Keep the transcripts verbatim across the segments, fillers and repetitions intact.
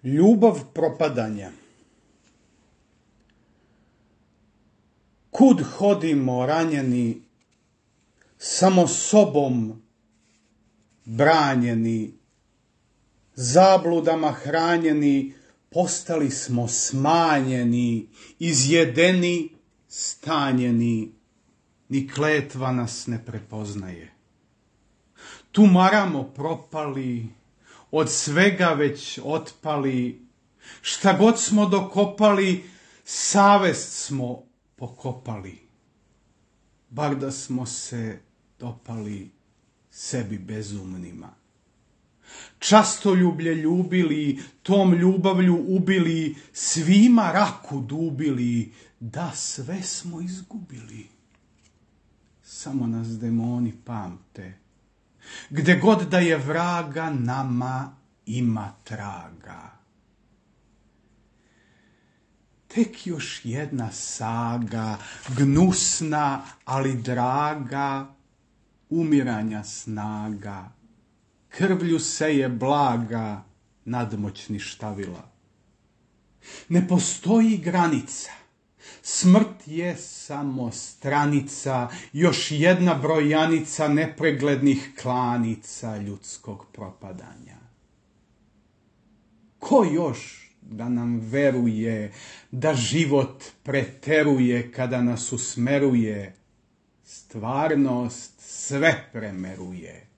Ljubav propadanja. Kud hodimo ranjeni, samo sobom branjeni, zabludama hranjeni, postali smo smanjeni, izjedeni, stanjeni, ni kletva nas ne prepoznaje. Tumaramo propali, od svega već otpali, šta god smo dokopali, savest smo pokopali. Bar da smo se dopali sebi bezumnima. Častoljublje ljubili, tom ljubavlju ubili, svima raku dubili, da sve smo izgubili. Samo nas demoni pamte. Gde god da je vraga, nama ima traga. Tek još jedna saga, gnusna, ali draga, umiranja snaga. Krvlju seje blaga, nadmoćni štavila. Ne postoji granica. Smrt je samo stranica, još jedna brojanica nepreglednih klanica ljudskog propadanja. Ko još da nam veruje da život preteruje kada nas usmeruje? Stvarnost sve premeruje.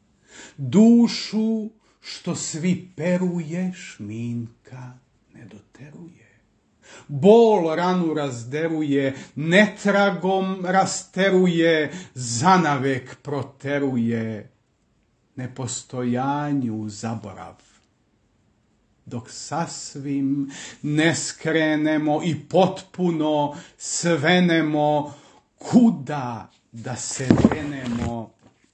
Dušu što svi peruje, šminka ne doteruje. Bol ranu razderuje, netragom rasteruje, zanavek proteruje, nepostojanju zaborav. Dok sasvim ne skrenemo i potpuno svenemo, kuda da se venemo,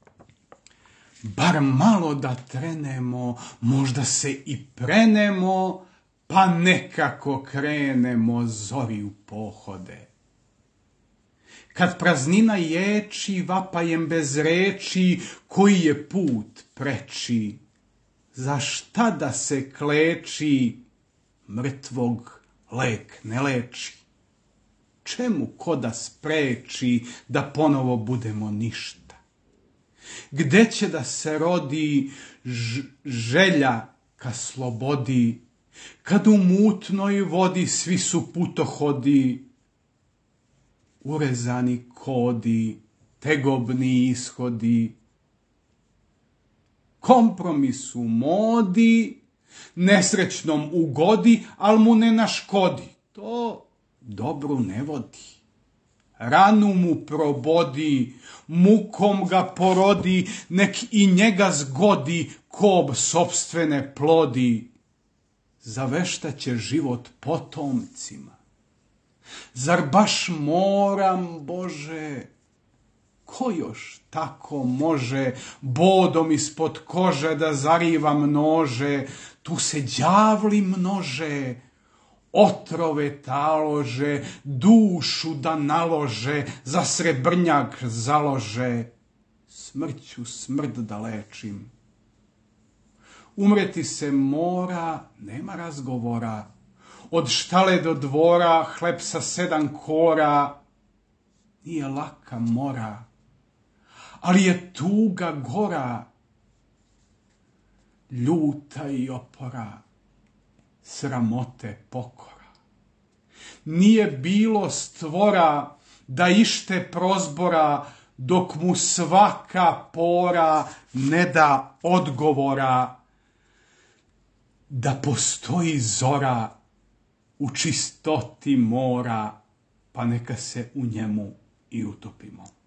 bar malo da trenemo, možda se i prenemo, pa nekako krenemo zori u pohode. Kad praznina ječi, vapajem bez reči, koji je put preči, za šta da se kleči, mrtvog lek ne leči. Čemu ko da spreči da ponovo budemo ništa? Gde će da se rodi želja ka slobodi, kad u mutnoj vodi svi su putohodi, urezani kodi, tegobni ishodi, kompromis u modi, nesrećnom ugodi, al mu ne naškodi. To dobru ne vodi. Ranu mu probodi, mukom ga porodi, nek i njega zgodi, kob sopstvene plodi. Zaveštaće život potomcima. Zar baš moram, Bože? Ko još tako može bodom ispod kože da zarivam nože? Tu se đavli množe, otrove talože, dušu da nalože, za srebrnjak založe. Smrću smrt da lečim. Umreti se mora, nema razgovora. Od štale do dvora, hleb sa sedam kora. Nije laka mora, ali je tuga gora. Ljuta i opora, sramote pokora. Nije bilo stvora da ište prozbora, dok mu svaka pora ne da odgovora. Da postoji zora u čistoti mora, pa neka se u njemu i utopimo.